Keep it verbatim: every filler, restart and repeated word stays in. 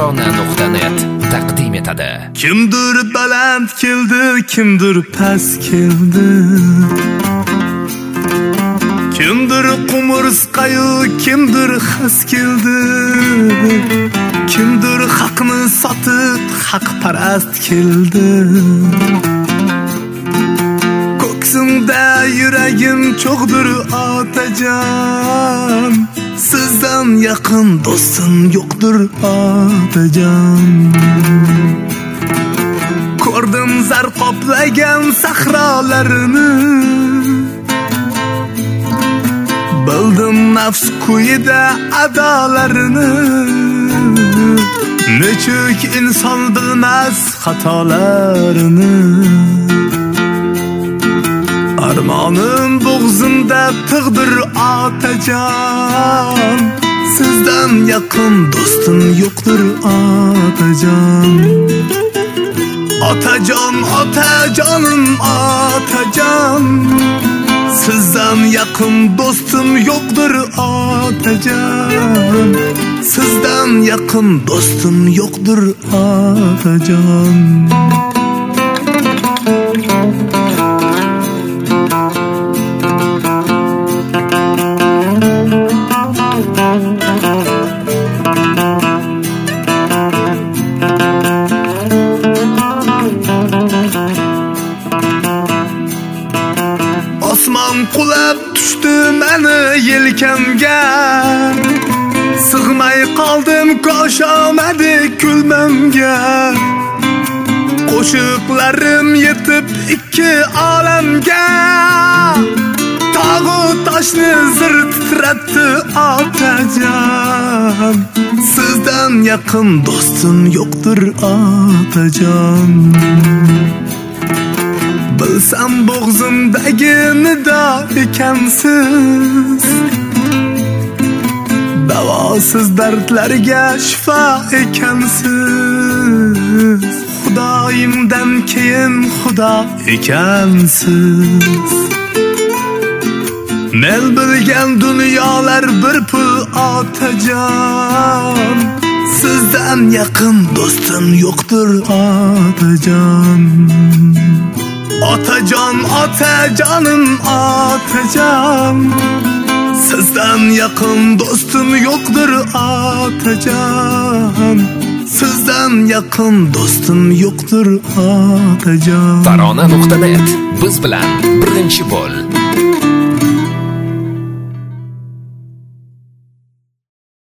tarona nuqta net taqdim etadi. Kimdir baland keldi, kimdir past keldi. Kimdir qumursqayu, kimdir xas keldi. Kimdir haqni sotib, haqparast keldi. Ko'ksimda yuragim cho'g'dir otajon. Sizdan yaqin do'stim yo'qdir otajon. Ko'rdim zar qoplagan sahrolarini. Bildim nafs kuyida adolarini. Nechuk inson bilmas xatolarini. Armonim bo'g'zimda tig'dir otajon. Sizdan yaqin do'stim yo'qdir otajon. Otajon, otajonim otajon. Sizdan yaqin do'stim yo'qdir otajon. Sizdan yaqin do'stim yo'qdir otajon. Osmon qulab tushdi meni yelkamga. Sig'may qoldim ko'shamadi kulmamga. Qo'shiqlarim yetib ikki olamga. Tog'u toshni zir titratdi otajon. Sizdan yaqin do'stim yo'qdir otajon. Bilsam bo'g'zimdagi nido ekansiz. Davosiz dardlarga shifo ekansiz. Xudoyimdan keyin xudo ekansiz. Men bilgan dunyolar bir pul otajon. Sizdan yaqin do'stim yo'qdir otajon. Otajon, otajonim otajon. Sizdan yaqin do'stim yo'qdir otajon. Sizdan yaqin do'stim yo'qdir otajon. tarona nuqta net biz bilan birinchi bo'l.